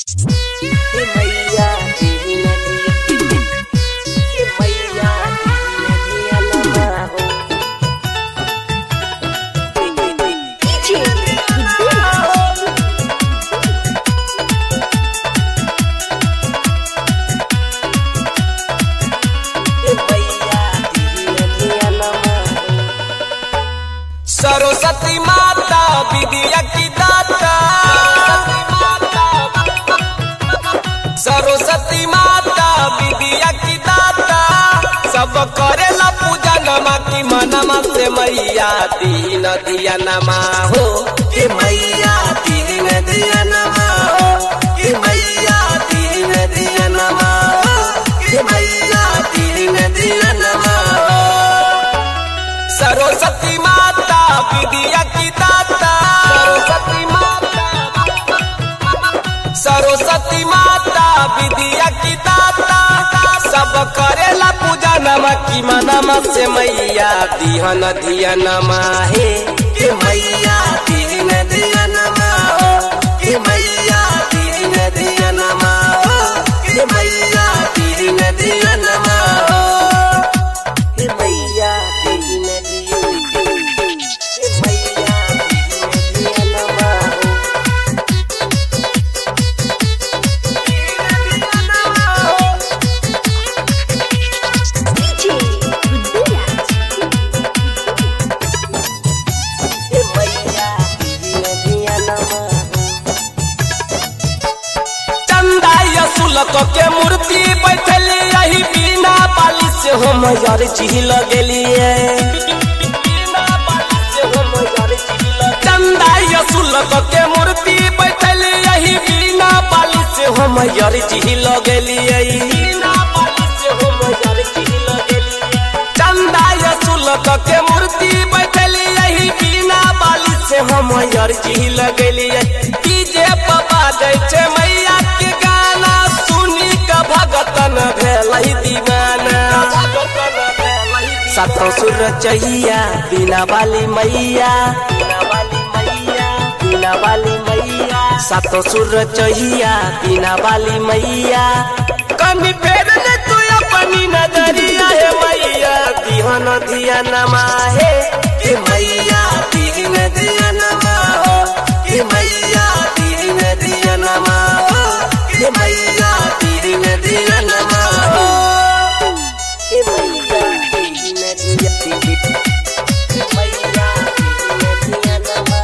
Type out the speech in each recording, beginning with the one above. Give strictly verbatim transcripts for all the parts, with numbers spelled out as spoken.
सरस्वती माता विद्या की दाता, सरस्वती माता विद्या की दाता, सब करेला पूजा नमा की मनमा से मैया दीन दिया नमा हो कि मैया दीन दिया नमा हो कि मैया दीन दिया नमा हो कि मैया दीन दिया नमा हो। सरस्वती माता विद्या की दाता, सरस्वती माता, सरस्वती माता विद्या की दाता, सब करेला पूजा नमा की मनमा से मैया दीहन दिया नमा है कि मैया दीन दिया नमा हो कि मैया दीन दिया नमा हो कि मैया दीन दिया नमा हो कि मैया दीन दिया कि मैया दीन दिया नमा हो सुलक के मूर्ति बैठली यही बिना बाली से हम यार झील गेलिए, चंदा सुलक के मूर्ति बैठली यही बिना बाली से हम यार झील गेलिए, चंदा सुलक के मूर्ति बैठली यही बिना बाली से हम यार झील गेलिए। डीजे बाबा जैसे मैया के गाना सुनी का भगतन भेलई दीवाना, सातों सुर चहिया बिना वाली मैया, बिना वाली मैया, बिना वाली मैया, सातों सुर चहिया बिना वाली मैया, कभी फेर ले तू अपनी नजरिया है मैया दीहन दिया नमा है कि मैया दीन दिया नमा हो कि मैया दीन दिया नमा हो कि मैया दीन दिया नमा हो कि मैया दीन दिया कि मैया दीन दिया नमा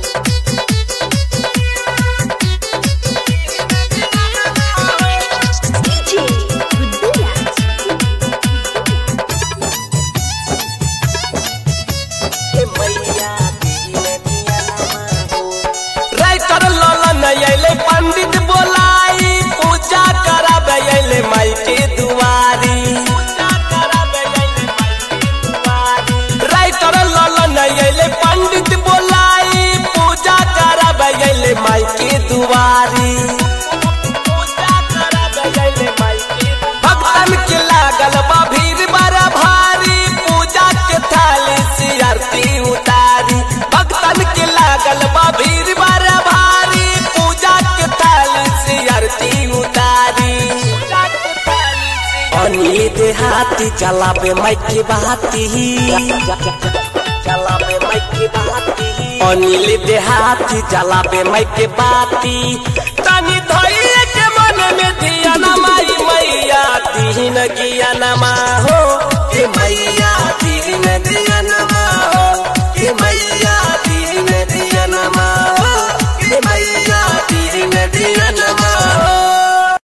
पंडित बोलाई पूजा कराबे अइले माई के दुआरी, राइटर ललन अइले पंडित बोलाई पूजा कराबे अइले माई के दुआरी, भक्तन के लागल बा भीड़ बड़ा भारी पूजा के थाली से आरती उतारी, भक्तन के लागल बा भीड़ बड़ा भारी उतारी। अनिल देहाती चलाबे माइक की बाती, चलाबे माइक की बाती, अनिल देहाती चलाबे माइक की बाती, तनी धैर्य के मन में दिया नमा मैया दीन किया नमा